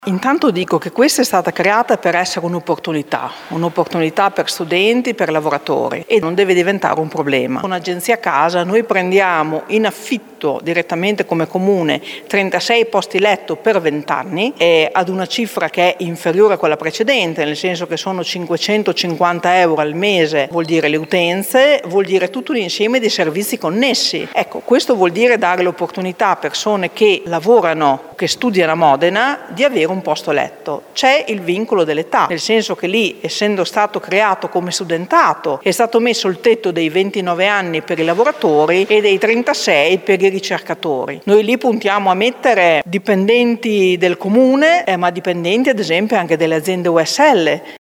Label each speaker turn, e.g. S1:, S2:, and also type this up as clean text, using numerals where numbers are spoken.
S1: Intanto dico che questa è stata creata per essere un'opportunità per studenti, per lavoratori e non deve diventare un problema. Con Agenzia Casa noi prendiamo in affitto direttamente come comune 36 posti letto per 20 anni ad una cifra che è inferiore a quella precedente, nel senso che sono 550 euro al mese, vuol dire le utenze, vuol dire tutto un insieme di servizi connessi. Ecco, questo vuol dire dare l'opportunità a persone che lavorano, che studiano a Modena, di avere un posto letto. C'è il vincolo dell'età, nel senso che lì, essendo stato creato come studentato, è stato messo il tetto dei 29 anni per i lavoratori e dei 36 per i ricercatori. Noi lì puntiamo a mettere dipendenti del comune, ma dipendenti ad esempio anche delle aziende USL.